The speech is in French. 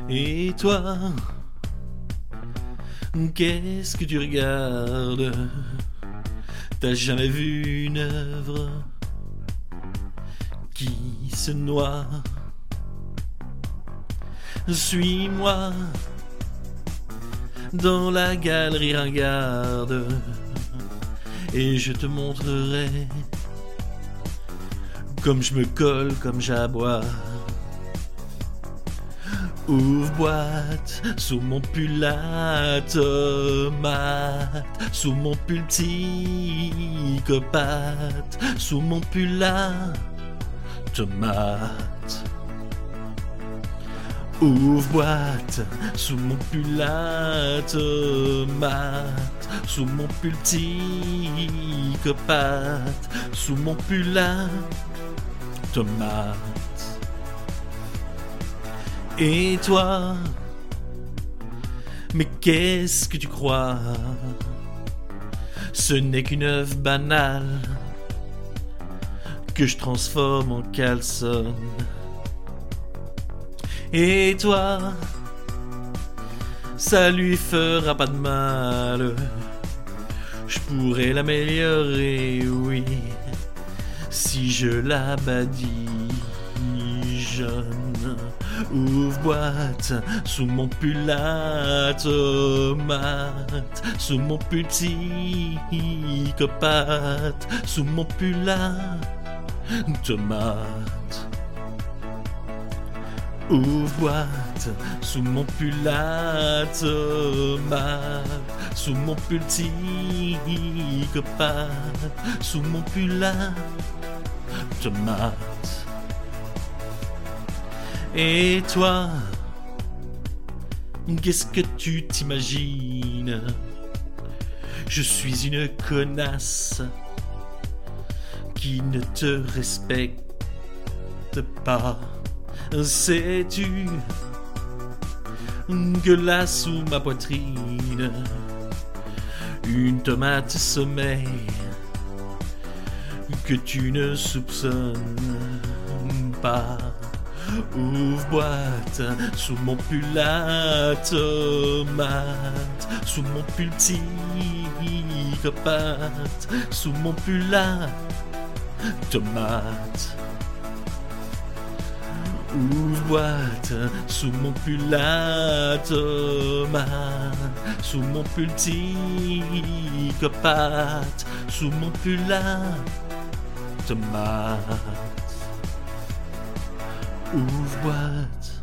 Et toi, qu'est-ce que tu regardes? T'as jamais vu une œuvre qui se noie? Suis-moi dans la galerie ringarde et je te montrerai comme je me colle, comme j'aboie. Ouvre boîte sous mon pull à tomate, sous mon pull psychopathe, sous mon pull à tomate. Ouvre boîte sous mon pull à tomate, sous mon pull psychopathe, sous mon pull à tomate. Et toi, mais qu'est-ce que tu crois? Ce n'est qu'une œuvre banale que je transforme en caleçon. Et toi, ça lui fera pas de mal. Je pourrais l'améliorer, oui, si je la badigeonne. Ouvre boîte sous mon pull à tomate, sous mon pull psychopathe, sous mon pull à tomate. Ouvre boîte sous mon pull à tomate, sous mon pull psychopathe, sous mon pull à tomate. Et toi, qu'est-ce que tu t'imagines? Je suis une connasse qui ne te respecte pas. Sais-tu que là sous ma poitrine, une tomate sommeille que tu ne soupçonnes pas? Ouvre boîte sous mon pull à tomate, sous mon pull psychopathe, sous mon pull à tomate. Ouvre boîte sous mon pull à tomate, sous mon pull psychopathe, sous mon pull à tomate. Ouvre boîte